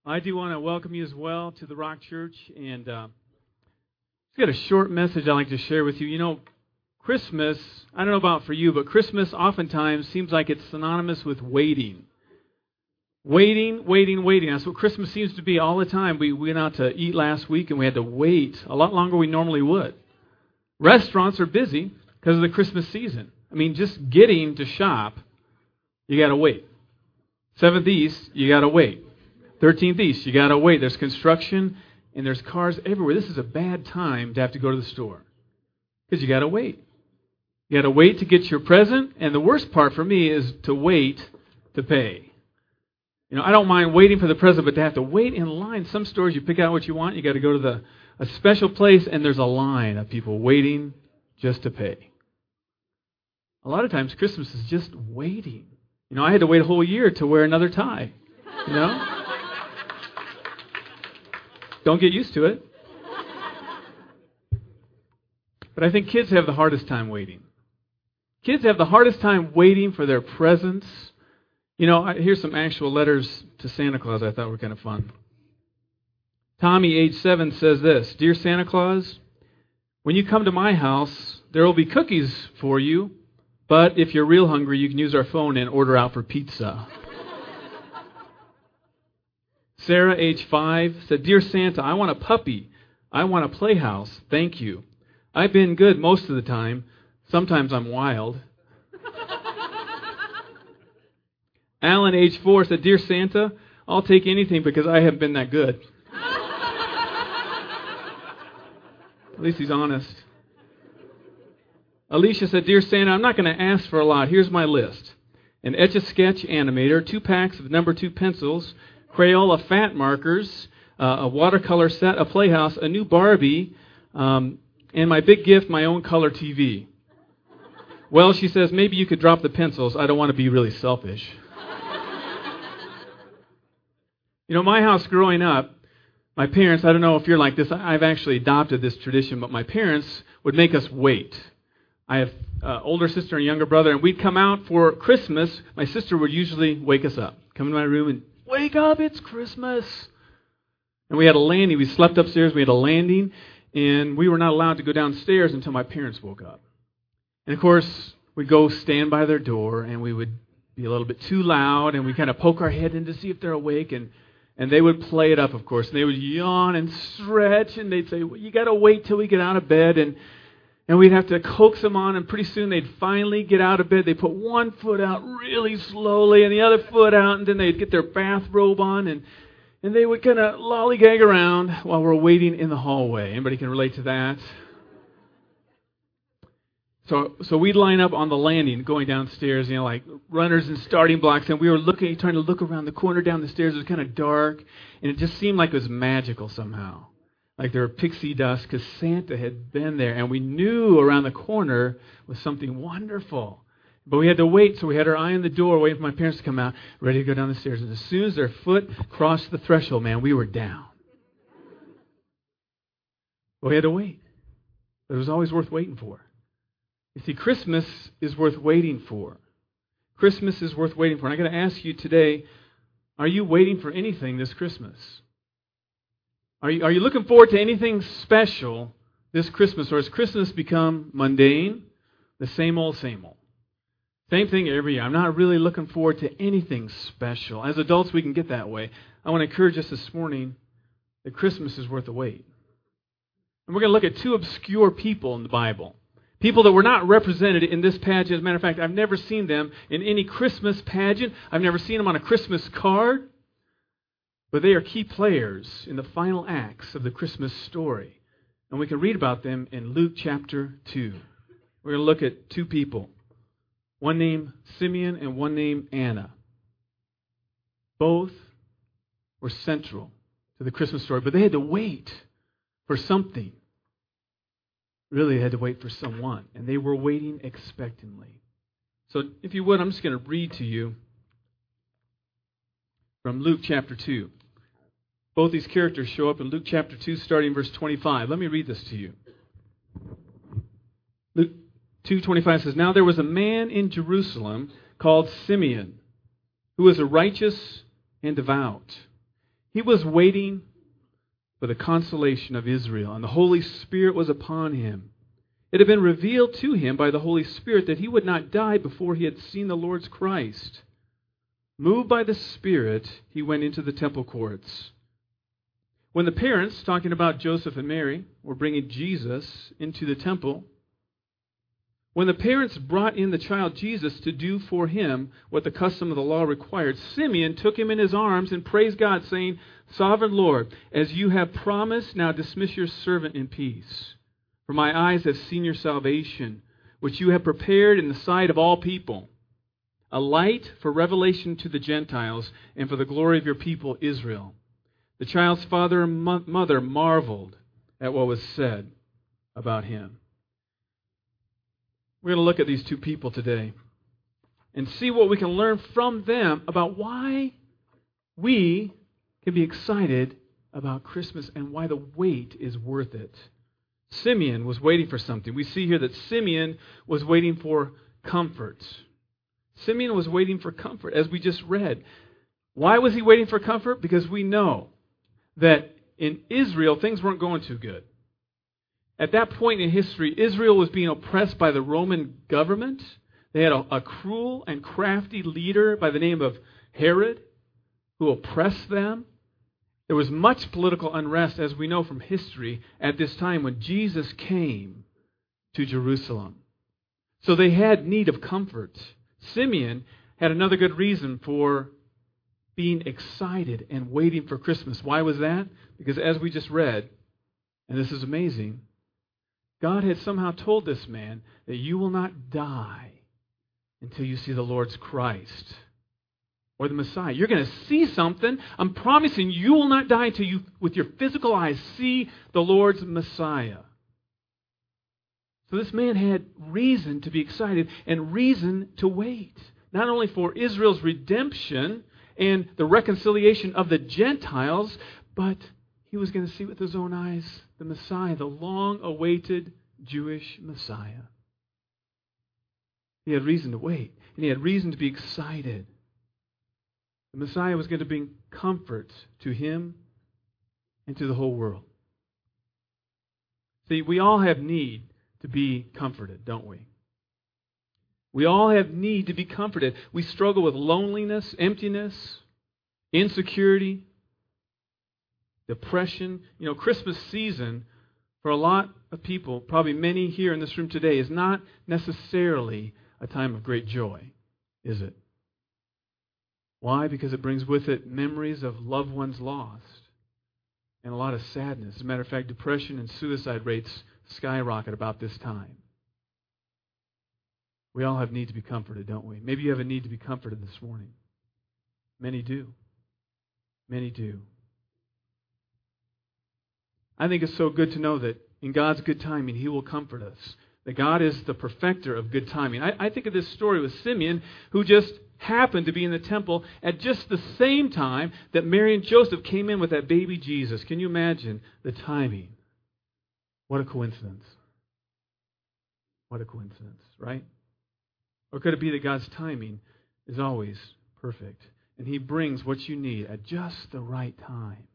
I do want to welcome you as well to the Rock Church, and I've got a short message I'd like to share with you. You know, Christmas, I don't know about for you, but Christmas oftentimes seems like it's synonymous with waiting. Waiting. That's what Christmas seems to be all the time. We went out to eat last week, and we had to wait a lot longer than we normally would. Restaurants are busy because of the Christmas season. I mean, just getting to shop, you got to wait. 7th East, you got to wait. 13th East, you got to wait. There's construction and there's cars everywhere. This is a bad time to have to go to the store because you got to wait. You got to wait to get your present, and the worst part for me is to wait to pay. You know, I don't mind waiting for the present, but to have to wait in line. Some stores, you pick out what you want, you got to go to a special place, and there's a line of people waiting just to pay. A lot of times, Christmas is just waiting. You know, I had to wait a whole year to wear another tie. You know? Don't get used to it. But I think kids have the hardest time waiting. Kids have the hardest time waiting for their presents. You know, here's some actual letters to Santa Claus I thought were kind of fun. Tommy, age 7, says this: Dear Santa Claus, when you come to my house, there will be cookies for you, but if you're real hungry, you can use our phone and order out for pizza. Sarah, age 5, said, Dear Santa, I want a puppy. I want a playhouse. Thank you. I've been good most of the time. Sometimes I'm wild. Alan, age 4, said, Dear Santa, I'll take anything because I haven't been that good. At least he's honest. Alicia said, Dear Santa, I'm not going to ask for a lot. Here's my list. An Etch-a-Sketch animator, 2 packs of number 2 pencils, Crayola fat markers, a watercolor set, a playhouse, a new Barbie, and my big gift, my own color TV. Well, she says, maybe you could drop the pencils. I don't want to be really selfish. You know, my house growing up, my parents, I don't know if you're like this, I've actually adopted this tradition, but my parents would make us wait. I have an older sister and younger brother, and we'd come out for Christmas. My sister would usually wake us up, come into my room and, wake up, it's Christmas. And we had a landing. We slept upstairs. We had a landing. And we were not allowed to go downstairs until my parents woke up. And, of course, we'd go stand by their door, and we would be a little bit too loud, and we'd kind of poke our head in to see if they're awake. And they would play it up, of course. And they would yawn and stretch, and they'd say, well, you got to wait till we get out of bed. And we'd have to coax them on, and pretty soon they'd finally get out of bed. They'd put one foot out really slowly and the other foot out, and then they'd get their bathrobe on, and they would kind of lollygag around while we're waiting in the hallway. Anybody can relate to that? So we'd line up on the landing going downstairs, you know, like runners and starting blocks, and we were trying to look around the corner down the stairs. It was kind of dark, and it just seemed like it was magical somehow. Like there were pixie dust, because Santa had been there, and we knew around the corner was something wonderful. But we had to wait, so we had our eye on the door, waiting for my parents to come out, ready to go down the stairs. And as soon as their foot crossed the threshold, man, we were down. But we had to wait. But it was always worth waiting for. You see, Christmas is worth waiting for. Christmas is worth waiting for. And I'm going to ask you today, are you waiting for anything this Christmas? Are you looking forward to anything special this Christmas? Or has Christmas become mundane, the same old, same old? Same thing every year. I'm not really looking forward to anything special. As adults, we can get that way. I want to encourage us this morning that Christmas is worth the wait. And we're going to look at 2 obscure people in the Bible. People that were not represented in this pageant. As a matter of fact, I've never seen them in any Christmas pageant. I've never seen them on a Christmas card. But they are key players in the final acts of the Christmas story. And we can read about them in Luke chapter 2. We're going to look at 2 people. One named Simeon and one named Anna. Both were central to the Christmas story, but they had to wait for something. Really, they had to wait for someone, and they were waiting expectantly. So, if you would, I'm just going to read to you from Luke chapter 2. Both these characters show up in Luke chapter 2, starting verse 25. Let me read this to you. Luke 2:25 says, Now there was a man in Jerusalem called Simeon, who was a righteous and devout. He was waiting for the consolation of Israel, and the Holy Spirit was upon him. It had been revealed to him by the Holy Spirit that he would not die before he had seen the Lord's Christ. Moved by the Spirit, he went into the temple courts. When the parents, talking about Joseph and Mary, were bringing Jesus into the temple, when the parents brought in the child Jesus to do for him what the custom of the law required, Simeon took him in his arms and praised God, saying, Sovereign Lord, as you have promised, now dismiss your servant in peace. For my eyes have seen your salvation, which you have prepared in the sight of all people, a light for revelation to the Gentiles and for the glory of your people Israel. The child's father and mother marveled at what was said about him. We're going to look at these two people today and see what we can learn from them about why we can be excited about Christmas and why the wait is worth it. Simeon was waiting for something. We see here that Simeon was waiting for comfort. Simeon was waiting for comfort, as we just read. Why was he waiting for comfort? Because we know that in Israel, things weren't going too good. At that point in history, Israel was being oppressed by the Roman government. They had a cruel and crafty leader by the name of Herod who oppressed them. There was much political unrest, as we know from history, at this time when Jesus came to Jerusalem. So they had need of comfort. Simeon had another good reason for being excited and waiting for Christmas. Why was that? Because as we just read, and this is amazing, God had somehow told this man that you will not die until you see the Lord's Christ or the Messiah. You're going to see something. I'm promising you will not die until you, with your physical eyes, see the Lord's Messiah. So this man had reason to be excited and reason to wait. Not only for Israel's redemption and the reconciliation of the Gentiles, but he was going to see with his own eyes the Messiah, the long-awaited Jewish Messiah. He had reason to wait, and he had reason to be excited. The Messiah was going to bring comfort to him and to the whole world. See, we all have need to be comforted, don't we? We all have need to be comforted. We struggle with loneliness, emptiness, insecurity, depression. You know, Christmas season, for a lot of people, probably many here in this room today, is not necessarily a time of great joy, is it? Why? Because it brings with it memories of loved ones lost and a lot of sadness. As a matter of fact, depression and suicide rates skyrocket about this time. We all have need to be comforted, don't we? Maybe you have a need to be comforted this morning. Many do. Many do. I think it's so good to know that in God's good timing, He will comfort us. That God is the perfecter of good timing. I think of this story with Simeon, who just happened to be in the temple at just the same time that Mary and Joseph came in with that baby Jesus. Can you imagine the timing? What a coincidence. What a coincidence, right? Or could it be that God's timing is always perfect, and He brings what you need at just the right time?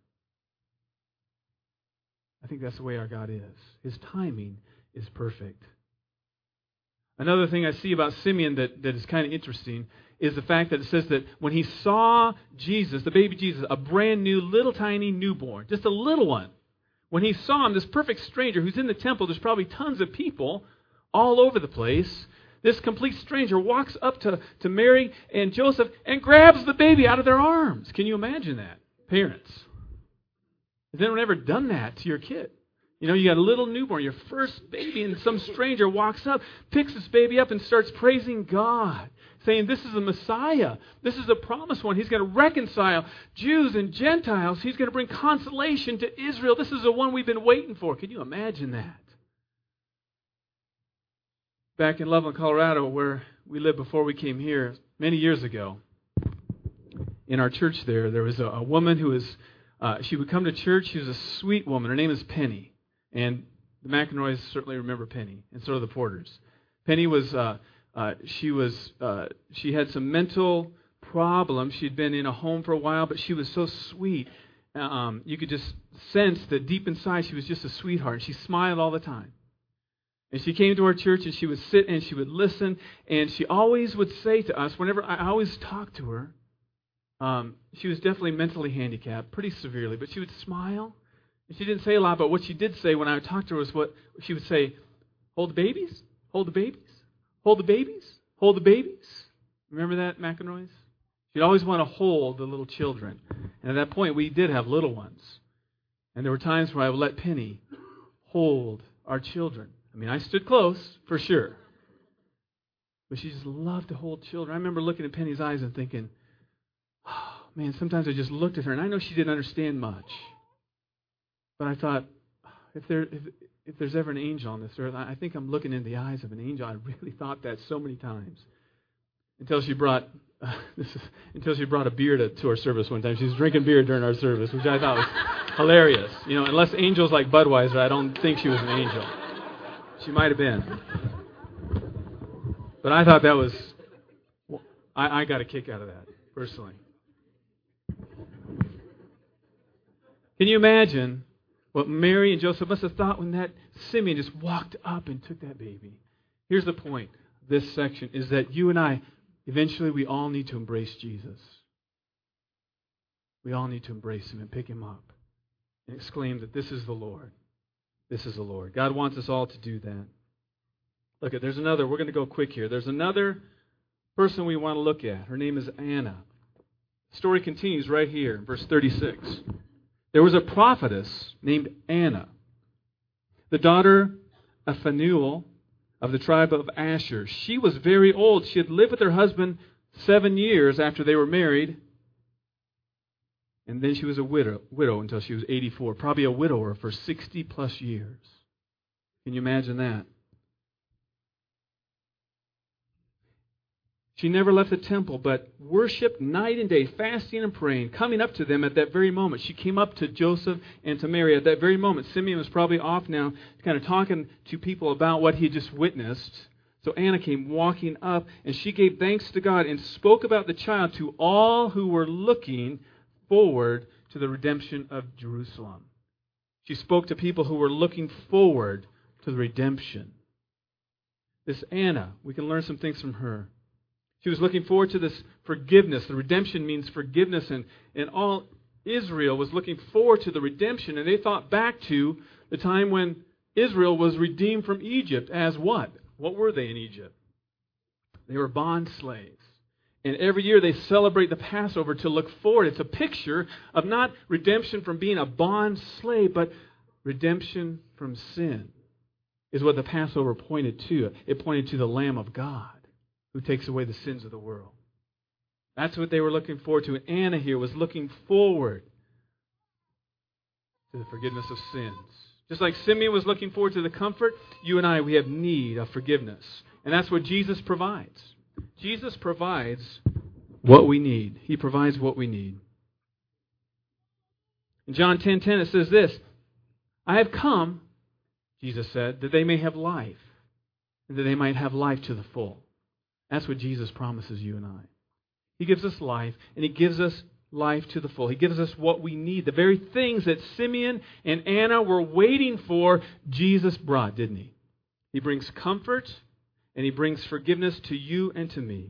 I think that's the way our God is. His timing is perfect. Another thing I see about Simeon that is kind of interesting is the fact that it says that when he saw Jesus, the baby Jesus, a brand new, little tiny newborn, just a little one, when he saw him, this perfect stranger who's in the temple, there's probably tons of people all over the place, this complete stranger walks up to Mary and Joseph and grabs the baby out of their arms. Can you imagine that? Parents. Has anyone ever done that to your kid? You know, you got a little newborn, your first baby, and some stranger walks up, picks this baby up, and starts praising God, saying, this is the Messiah. This is the promised one. He's going to reconcile Jews and Gentiles. He's going to bring consolation to Israel. This is the one we've been waiting for. Can you imagine that? Back in Loveland, Colorado, where we lived before we came here, many years ago, in our church there was a woman who was, she would come to church. She was a sweet woman. Her name is Penny. And the McEnroys certainly remember Penny, and so do the Porters. Penny was, she had some mental problems. She'd been in a home for a while, but she was so sweet you could just sense that deep inside she was just a sweetheart. She smiled all the time. And she came to our church and she would sit and she would listen. And she always would say to us, whenever I always talked to her, she was definitely mentally handicapped, pretty severely, but she would smile. And she didn't say a lot, but what she did say when I would talk to her was what she would say, hold the babies, hold the babies, hold the babies, hold the babies. Remember that, McEnroy's? She'd always want to hold the little children. And at that point, we did have little ones. And there were times where I would let Penny hold our children. I mean, I stood close, for sure. But she just loved to hold children. I remember looking at Penny's eyes and thinking, oh, man, sometimes I just looked at her, and I know she didn't understand much. But I thought, if there's ever an angel on this earth, I think I'm looking in the eyes of an angel. I really thought that so many times. Until she brought a beer to our service one time. She was drinking beer during our service, which I thought was hilarious. You know, unless angels like Budweiser, I don't think she was an angel. She might have been. But I thought that was... I got a kick out of that, personally. Can you imagine what Mary and Joseph must have thought when that Simeon just walked up and took that baby? Here's the point of this section, is that you and I, eventually we all need to embrace Jesus. We all need to embrace Him and pick Him up and exclaim that this is the Lord. This is the Lord. God wants us all to do that. Look, there's another, we're going to go quick here. There's another person we want to look at. Her name is Anna. The story continues right here in verse 36. There was a prophetess named Anna, the daughter of Phanuel of the tribe of Asher. She was very old. She had lived with her husband 7 years after they were married. And then she was a widow until she was 84. Probably a widower for 60 plus years. Can you imagine that? She never left the temple, but worshiped night and day, fasting and praying, coming up to them at that very moment. She came up to Joseph and to Mary at that very moment. Simeon was probably off now, kind of talking to people about what he had just witnessed. So Anna came walking up, and she gave thanks to God and spoke about the child to all who were looking forward to the redemption of Jerusalem. She spoke to people who were looking forward to the redemption. This Anna, we can learn some things from her. She was looking forward to this forgiveness. The redemption means forgiveness, and all Israel was looking forward to the redemption, and they thought back to the time when Israel was redeemed from Egypt as what? What were they in Egypt? They were bond slaves. And every year they celebrate the Passover to look forward. It's a picture of not redemption from being a bond slave, but redemption from sin is what the Passover pointed to. It pointed to the Lamb of God who takes away the sins of the world. That's what they were looking forward to. And Anna here was looking forward to the forgiveness of sins. Just like Simeon was looking forward to the comfort, you and I, we have need of forgiveness. And that's what Jesus provides. Jesus provides what we need. He provides what we need. In John 10:10 it says this, I have come, Jesus said, that they may have life, and that they might have life to the full. That's what Jesus promises you and I. He gives us life, and He gives us life to the full. He gives us what we need. The very things that Simeon and Anna were waiting for, Jesus brought, didn't He? He brings comfort, and He brings forgiveness to you and to me.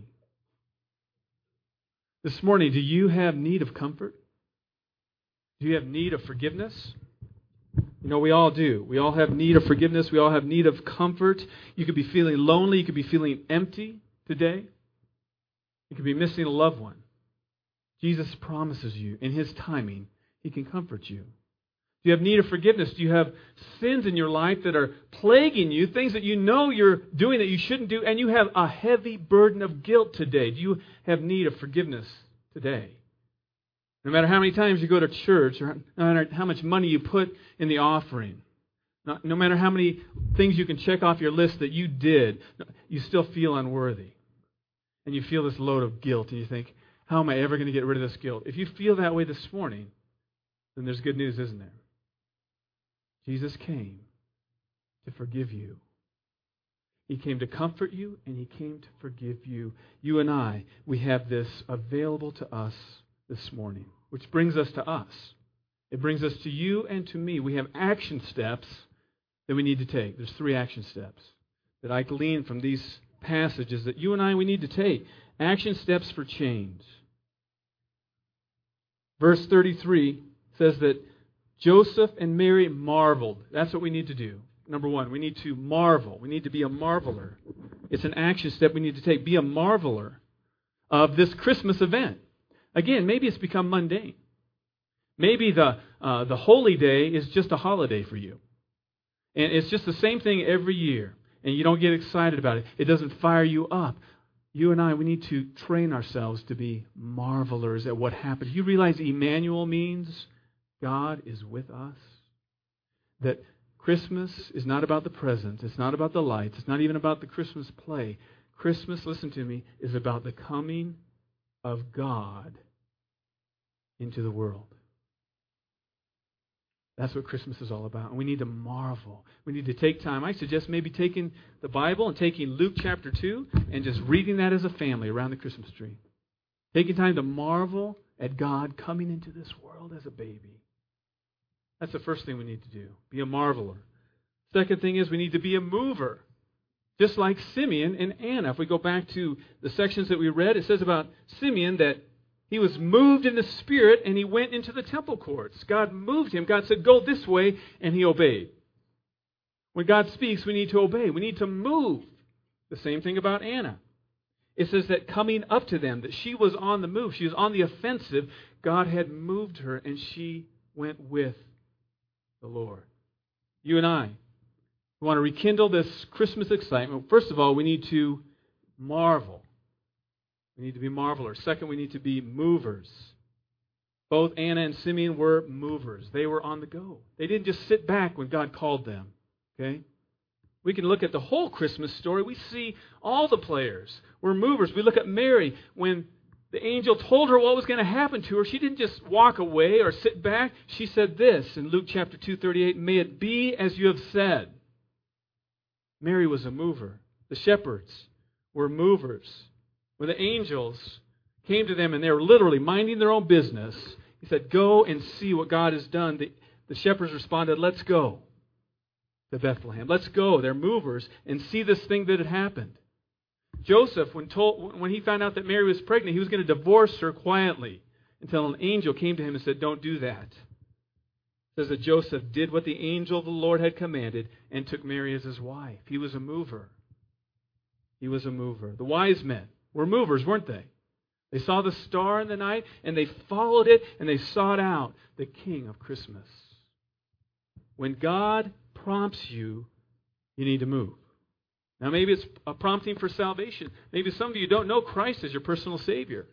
This morning, do you have need of comfort? Do you have need of forgiveness? You know, we all do. We all have need of forgiveness. We all have need of comfort. You could be feeling lonely. You could be feeling empty today. You could be missing a loved one. Jesus promises you, in His timing, He can comfort you. Do you have need of forgiveness? Do you have sins in your life that are plaguing you, things that you know you're doing that you shouldn't do, and you have a heavy burden of guilt today? Do you have need of forgiveness today? No matter how many times you go to church, or no matter how much money you put in the offering, no matter how many things you can check off your list that you did, you still feel unworthy. And you feel this load of guilt, and you think, how am I ever going to get rid of this guilt? If you feel that way this morning, then there's good news, isn't there? Jesus came to forgive you. He came to comfort you, and He came to forgive you. You and I, we have this available to us this morning, which brings us to us. It brings us to you and to me. We have action steps that we need to take. There's 3 action steps that I glean from these passages that you and I, we need to take. Action steps for change. Verse 33 says that Joseph and Mary marveled. That's what we need to do. Number 1, we need to marvel. We need to be a marveler. It's an action step we need to take. Be a marveler of this Christmas event. Again, maybe it's become mundane. Maybe the holy day is just a holiday for you. And it's just the same thing every year. And you don't get excited about it. It doesn't fire you up. You and I, we need to train ourselves to be marvelers at what happened. You realize Emmanuel means God is with us? That Christmas is not about the presents. It's not about the lights. It's not even about the Christmas play. Christmas, listen to me, is about the coming of God into the world. That's what Christmas is all about. And we need to marvel. We need to take time. I suggest maybe taking the Bible and taking Luke chapter 2 and just reading that as a family around the Christmas tree. Taking time to marvel at God coming into this world as a baby. That's the first thing we need to do. Be a marveler. Second thing is we need to be a mover. Just like Simeon and Anna. If we go back to the sections that we read, it says about Simeon that he was moved in the Spirit and he went into the temple courts. God moved him. God said, go this way, and he obeyed. When God speaks, we need to obey. We need to move. The same thing about Anna. It says that coming up to them, that she was on the move. She was on the offensive. God had moved her, and she went with the Lord. You and I, we want to rekindle this Christmas excitement. First of all, we need to marvel. We need to be marvelers. Second, we need to be movers. Both Anna and Simeon were movers. They were on the go. They didn't just sit back when God called them. Okay? We can look at the whole Christmas story. We see all the players were movers. We look at Mary. When the angel told her what was going to happen to her, she didn't just walk away or sit back. She said this in Luke chapter 2:38, "May it be as you have said." Mary was a mover. The shepherds were movers. When the angels came to them and they were literally minding their own business, he said, go and see what God has done. The shepherds responded, let's go to Bethlehem. Let's go. They're movers and see this thing that had happened. Joseph, when he found out that Mary was pregnant, he was going to divorce her quietly until an angel came to him and said, don't do that. It says that Joseph did what the angel of the Lord had commanded and took Mary as his wife. He was a mover. He was a mover. The wise men were movers, weren't they? They saw the star in the night and they followed it and they sought out the King of Christmas. When God prompts you, you need to move. Now maybe it's a prompting for salvation. Maybe some of you don't know Christ as your personal Savior.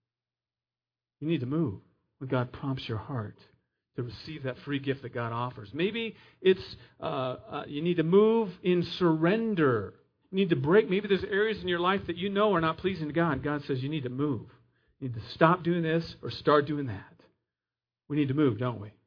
You need to move when God prompts your heart to receive that free gift that God offers. Maybe it's you need to move in surrender. You need to break. Maybe there's areas in your life that you know are not pleasing to God. God says you need to move. You need to stop doing this or start doing that. We need to move, don't we?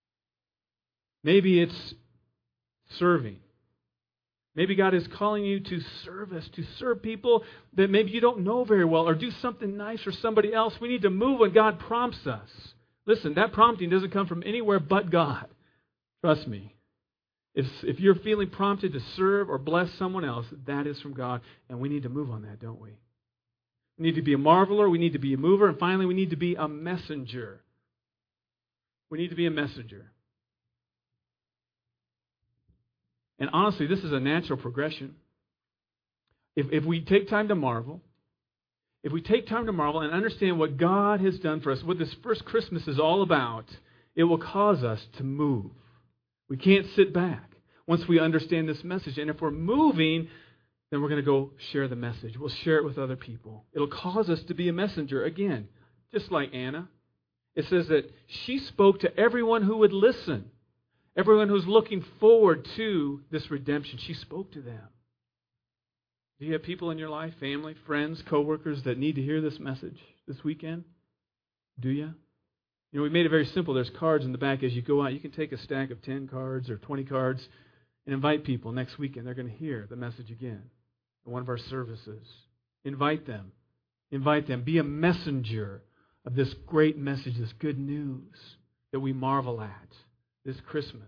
Maybe it's serving. Maybe God is calling you to service, to serve people that maybe you don't know very well, or do something nice for somebody else. We need to move when God prompts us. Listen, that prompting doesn't come from anywhere but God. Trust me. If you're feeling prompted to serve or bless someone else, that is from God, and we need to move on that, don't we? We need to be a marveler, we need to be a mover, and finally we need to be a messenger. We need to be a messenger. And honestly, this is a natural progression. If we take time to marvel, if we take time to marvel and understand what God has done for us, what this first Christmas is all about, it will cause us to move. We can't sit back once we understand this message. And if we're moving, then we're going to go share the message. We'll share it with other people. It'll cause us to be a messenger again, just like Anna. It says that she spoke to everyone who would listen. Everyone who's looking forward to this redemption, she spoke to them. Do you have people in your life, family, friends, coworkers that need to hear this message this weekend? Do you? You know, we made it very simple. There's cards in the back as you go out. You can take a stack of 10 cards or 20 cards and invite people next weekend. They're going to hear the message again at one of our services. Invite them. Invite them. Be a messenger of this great message, this good news that we marvel at this Christmas.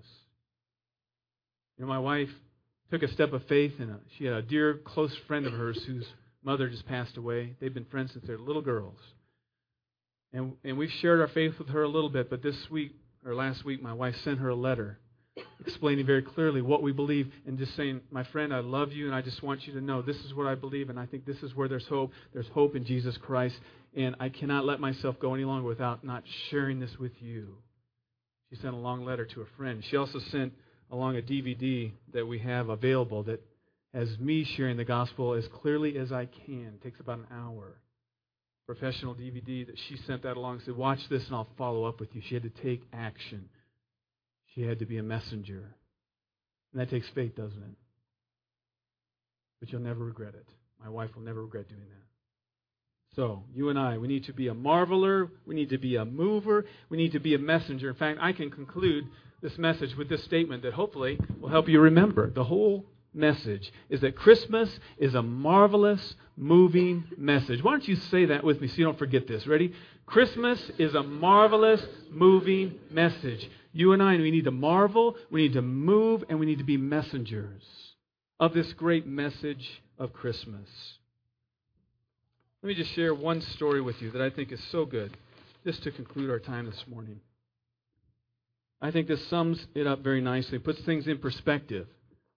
My wife took a step of faith, and she had a dear, close friend of hers whose mother just passed away. They've been friends since they were little girls. And we've shared our faith with her a little bit, but last week, my wife sent her a letter explaining very clearly what we believe and just saying, my friend, I love you, and I just want you to know this is what I believe, and I think this is where there's hope. There's hope in Jesus Christ, and I cannot let myself go any longer without not sharing this with you. She sent a long letter to a friend. She also sent along a DVD that we have available that has me sharing the gospel as clearly as I can. It takes about an hour. Professional DVD that she sent that along and said, watch this and I'll follow up with you. She had to take action. She had to be a messenger. And that takes faith, doesn't it? But you'll never regret it. My wife will never regret doing that. So, you and I, we need to be a marveler. We need to be a mover. We need to be a messenger. In fact, I can conclude this message with this statement that hopefully will help you remember. The whole message is that Christmas is a marvelous, moving message. Why don't you say that with me so you don't forget this? Ready? Christmas is a marvelous, moving message. You and I, we need to marvel, we need to move, and we need to be messengers of this great message of Christmas. Let me just share one story with you that I think is so good, just to conclude our time this morning. I think this sums it up very nicely, puts things in perspective.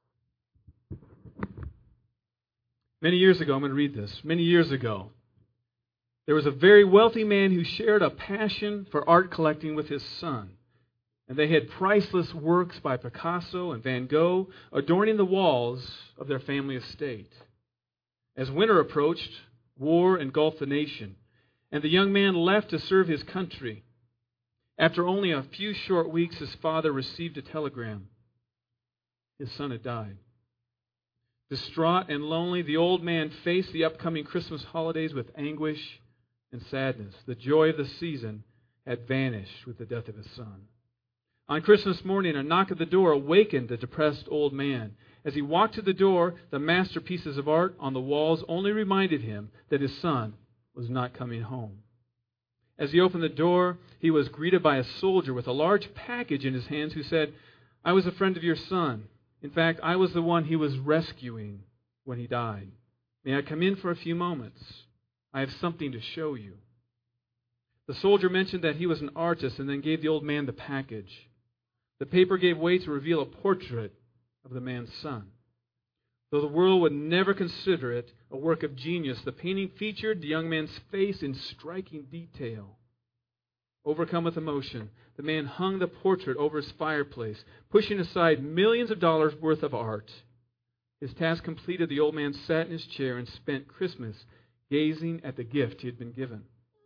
Many years ago, I'm going to read this. Many years ago, there was a very wealthy man who shared a passion for art collecting with his son. And they had priceless works by Picasso and Van Gogh adorning the walls of their family estate. As winter approached, war engulfed the nation, and the young man left to serve his country. After only a few short weeks, his father received a telegram. His son had died. Distraught and lonely, the old man faced the upcoming Christmas holidays with anguish and sadness. The joy of the season had vanished with the death of his son. On Christmas morning, a knock at the door awakened the depressed old man. As he walked to the door, the masterpieces of art on the walls only reminded him that his son was not coming home. As he opened the door, he was greeted by a soldier with a large package in his hands who said, "I was a friend of your son. In fact, I was the one he was rescuing when he died. May I come in for a few moments? I have something to show you." The soldier mentioned that he was an artist and then gave the old man the package. The paper gave way to reveal a portrait of the man's son. Though the world would never consider it a work of genius, the painting featured the young man's face in striking detail. Overcome with emotion, the man hung the portrait over his fireplace, pushing aside millions of dollars worth of art. His task completed, the old man sat in his chair and spent Christmas gazing at the gift he had been given.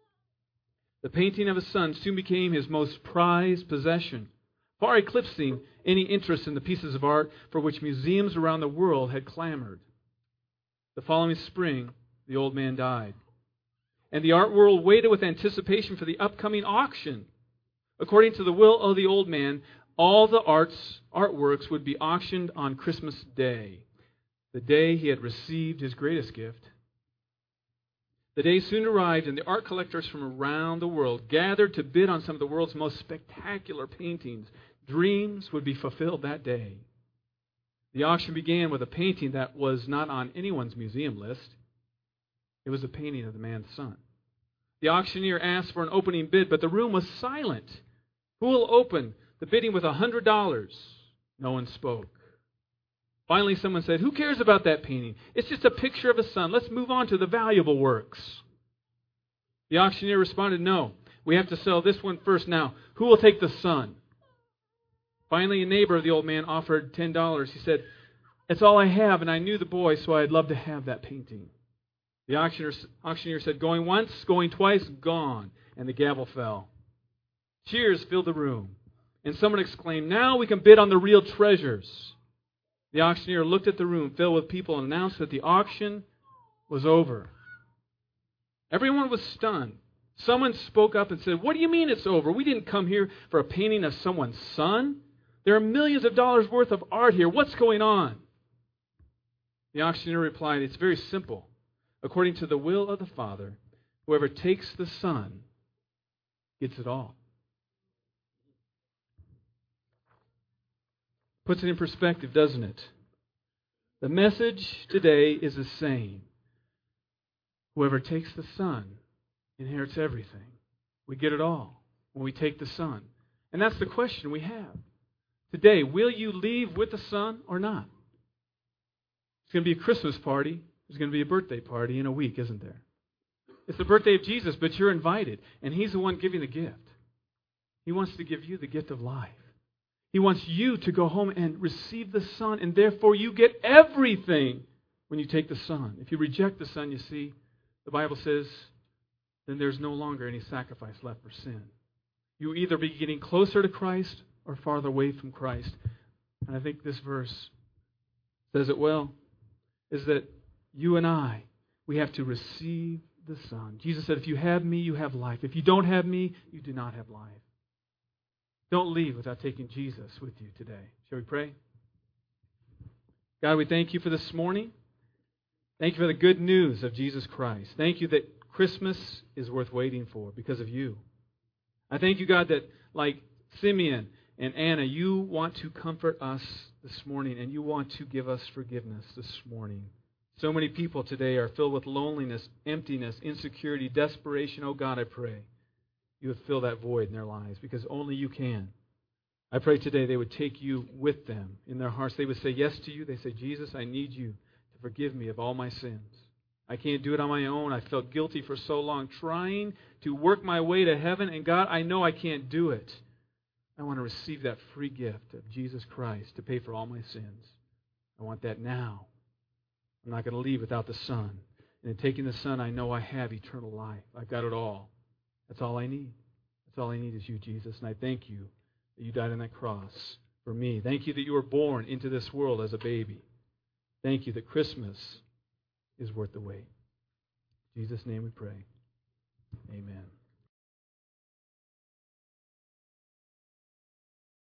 The painting of his son soon became his most prized possession, far eclipsing any interest in the pieces of art for which museums around the world had clamored. The following spring, the old man died, and the art world waited with anticipation for the upcoming auction. According to the will of the old man, all the artworks would be auctioned on Christmas Day, the day he had received his greatest gift. The day soon arrived, and the art collectors from around the world gathered to bid on some of the world's most spectacular paintings. Dreams would be fulfilled that day. The auction began with a painting that was not on anyone's museum list. It was a painting of the man's son. The auctioneer asked for an opening bid, but the room was silent. Who will open the bidding with $100? No one spoke. Finally, someone said, "Who cares about that painting? It's just a picture of a son. Let's move on to the valuable works." The auctioneer responded, "No, we have to sell this one first. Now, who will take the son?" Finally, a neighbor of the old man offered $10. He said, "It's all I have, and I knew the boy, so I'd love to have that painting." The auctioneer said, "Going once, going twice, gone." And the gavel fell. Cheers filled the room. And someone exclaimed, "Now we can bid on the real treasures." The auctioneer looked at the room filled with people and announced that the auction was over. Everyone was stunned. Someone spoke up and said, "What do you mean it's over? We didn't come here for a painting of someone's son. There are millions of dollars worth of art here. What's going on?" The auctioneer replied, "It's very simple. According to the will of the Father, whoever takes the Son gets it all." Puts it in perspective, doesn't it? The message today is the same. Whoever takes the Son inherits everything. We get it all when we take the Son. And that's the question we have today. Will you leave with the Son or not? It's going to be a Christmas party. There's going to be a birthday party in a week, isn't there? It's the birthday of Jesus, but you're invited. And He's the one giving the gift. He wants to give you the gift of life. He wants you to go home and receive the Son, and therefore you get everything when you take the Son. If you reject the Son, you see, the Bible says, then there's no longer any sacrifice left for sin. You either be getting closer to Christ or farther away from Christ. And I think this verse says it well, is that you and I, we have to receive the Son. Jesus said, if you have me, you have life. If you don't have me, you do not have life. Don't leave without taking Jesus with you today. Shall we pray? God, we thank you for this morning. Thank you for the good news of Jesus Christ. Thank you that Christmas is worth waiting for because of you. I thank you, God, that like Simeon and Anna, you want to comfort us this morning and you want to give us forgiveness this morning. So many people today are filled with loneliness, emptiness, insecurity, desperation. Oh God, I pray you would fill that void in their lives because only you can. I pray today they would take you with them in their hearts. They would say yes to you. They say, Jesus, I need you to forgive me of all my sins. I can't do it on my own. I felt guilty for so long trying to work my way to heaven. And God, I know I can't do it. I want to receive that free gift of Jesus Christ to pay for all my sins. I want that now. I'm not going to leave without the Son. And in taking the Son, I know I have eternal life. I've got it all. That's all I need. That's all I need is you, Jesus. And I thank you that you died on that cross for me. Thank you that you were born into this world as a baby. Thank you that Christmas is worth the wait. In Jesus' name we pray. Amen.